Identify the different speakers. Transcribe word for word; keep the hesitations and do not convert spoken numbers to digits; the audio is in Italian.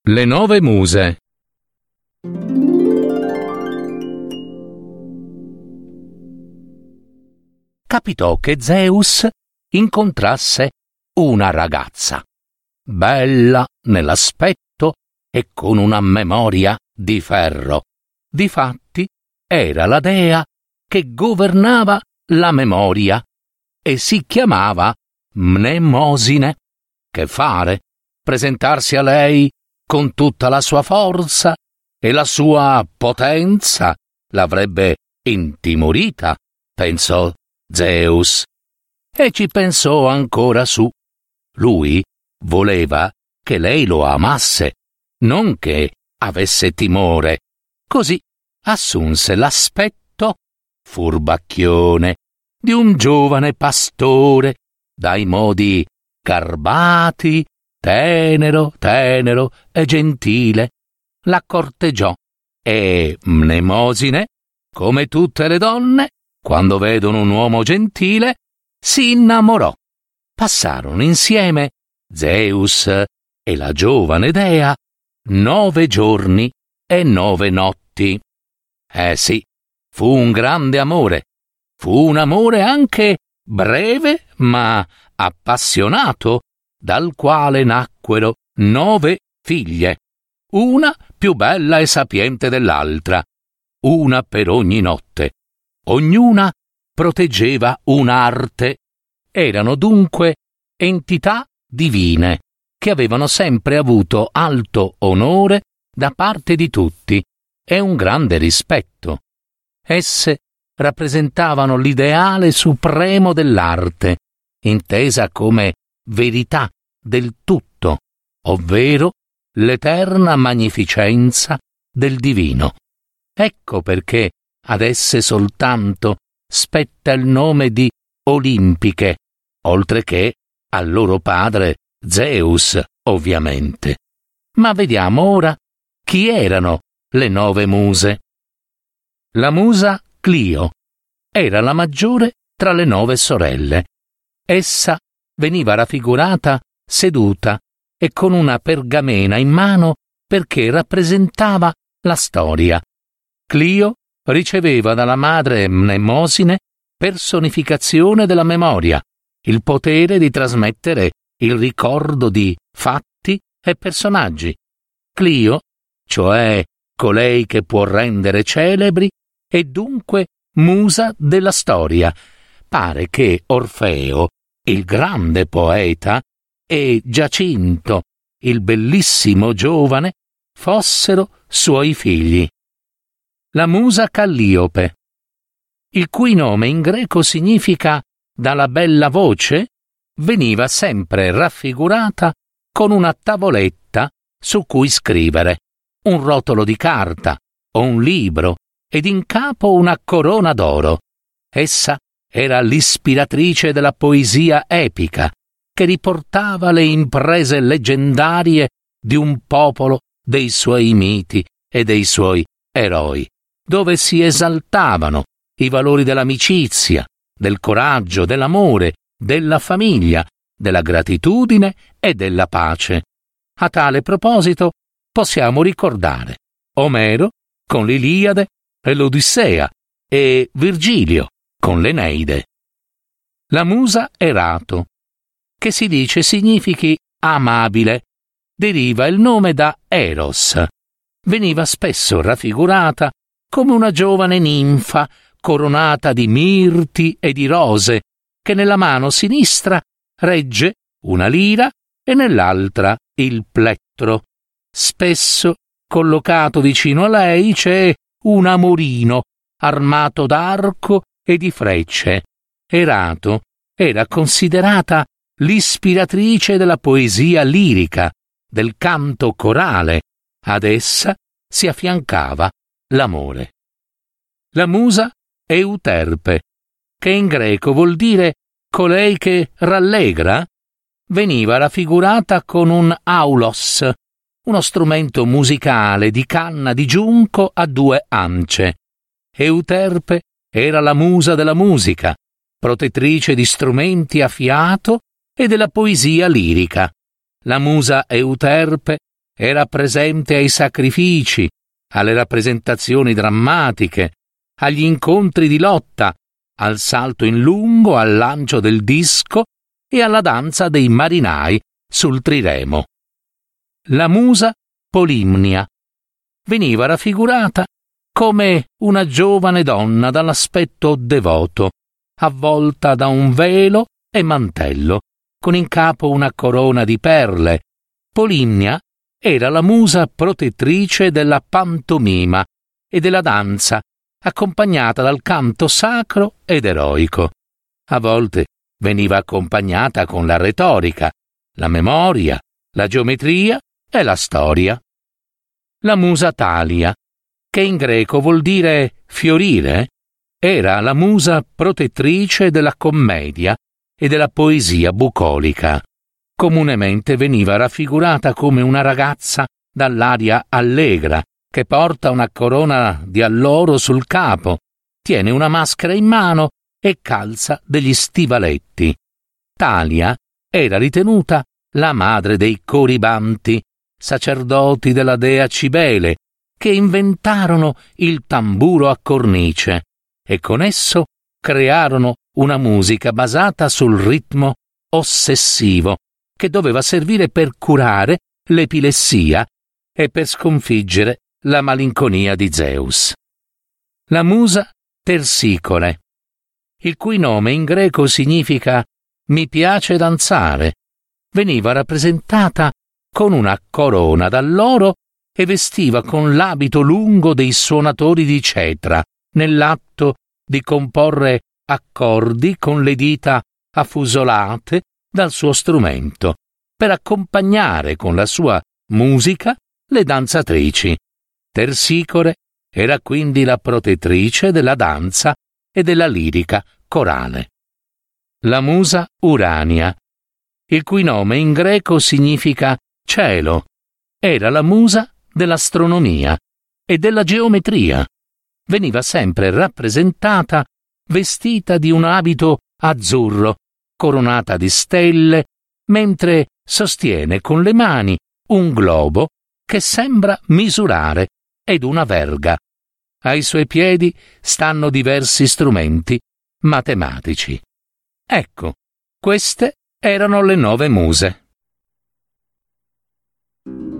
Speaker 1: Le nove muse. Capitò che Zeus incontrasse una ragazza, bella nell'aspetto e con una memoria di ferro. Difatti era la dea che governava la memoria e si chiamava Mnemosine. Che fare? Presentarsi a lei con tutta la sua forza e la sua potenza l'avrebbe intimorita, pensò Zeus. E ci pensò ancora su. Lui voleva che lei lo amasse, non che avesse timore. Così assunse l'aspetto furbacchione di un giovane pastore, dai modi garbati, tenero, tenero e gentile. La corteggiò e Mnemosine, come tutte le donne, quando vedono un uomo gentile, si innamorò. Passarono insieme Zeus e la giovane dea nove giorni e nove notti. Eh sì, fu un grande amore. Fu un amore anche breve ma appassionato, dal quale nacquero nove figlie, una più bella e sapiente dell'altra, una per ogni notte. Ognuna proteggeva un'arte. Erano dunque entità divine che avevano sempre avuto alto onore da parte di tutti e un grande rispetto. Esse rappresentavano l'ideale supremo dell'arte, intesa come verità del tutto, ovvero l'eterna magnificenza del divino. Ecco perché ad esse soltanto spetta il nome di Olimpiche, oltre che al loro padre Zeus, ovviamente. Ma vediamo ora chi erano le nove muse. La musa Clio era la maggiore tra le nove sorelle. Essa veniva raffigurata seduta e con una pergamena in mano perché rappresentava la storia. Clio riceveva dalla madre Mnemosine personificazione della memoria, il potere di trasmettere il ricordo di fatti e personaggi. Clio, cioè colei che può rendere celebri, è dunque musa della storia. Pare che Orfeo, il grande poeta, e Giacinto, il bellissimo giovane, fossero suoi figli. La musa Calliope, il cui nome in greco significa dalla bella voce, veniva sempre raffigurata con una tavoletta su cui scrivere, un rotolo di carta o un libro ed in capo una corona d'oro. Essa era l'ispiratrice della poesia epica, che riportava le imprese leggendarie di un popolo, dei suoi miti e dei suoi eroi, dove si esaltavano i valori dell'amicizia, del coraggio, dell'amore, della famiglia, della gratitudine e della pace. A tale proposito possiamo ricordare Omero con l'Iliade e l'Odissea e Virgilio con l'Eneide. La musa Erato, che si dice significhi amabile, deriva il nome da Eros. Veniva spesso raffigurata come una giovane ninfa coronata di mirti e di rose, che nella mano sinistra regge una lira e nell'altra il plettro. Spesso collocato vicino a lei c'è un amorino armato d'arco e di frecce. Erato era considerata l'ispiratrice della poesia lirica, del canto corale. Ad essa si affiancava l'amore. La musa Euterpe, che in greco vuol dire colei che rallegra, veniva raffigurata con un aulos, uno strumento musicale di canna di giunco a due ance. Euterpe era la musa della musica, protettrice di strumenti a fiato e della poesia lirica. La musa Euterpe era presente ai sacrifici, alle rappresentazioni drammatiche, agli incontri di lotta, al salto in lungo, al lancio del disco e alla danza dei marinai sul triremo. La musa Polimnia veniva raffigurata come una giovane donna dall'aspetto devoto, avvolta da un velo e mantello, con in capo una corona di perle. Polimnia era la musa protettrice della pantomima e della danza, accompagnata dal canto sacro ed eroico. A volte veniva accompagnata con la retorica, la memoria, la geometria e la storia. La musa Thalia, che in greco vuol dire fiorire, era la musa protettrice della commedia e della poesia bucolica. Comunemente veniva raffigurata come una ragazza dall'aria allegra, che porta una corona di alloro sul capo, tiene una maschera in mano e calza degli stivaletti. Thalia era ritenuta la madre dei coribanti, sacerdoti della dea Cibele, che inventarono il tamburo a cornice e con esso crearono una musica basata sul ritmo ossessivo, che doveva servire per curare l'epilessia e per sconfiggere la malinconia di Zeus. La musa Tersicore, il cui nome in greco significa «mi piace danzare», veniva rappresentata con una corona d'alloro e vestiva con l'abito lungo dei suonatori di cetra, nell'atto di comporre accordi con le dita affusolate dal suo strumento, per accompagnare con la sua musica le danzatrici. Tersicore era quindi la protettrice della danza e della lirica corale. La musa Urania, il cui nome in greco significa cielo, era la musa dell'astronomia e della geometria. Veniva sempre rappresentata vestita di un abito azzurro, coronata di stelle, mentre sostiene con le mani un globo che sembra misurare ed una verga. Ai suoi piedi stanno diversi strumenti matematici. Ecco, queste erano le nove muse.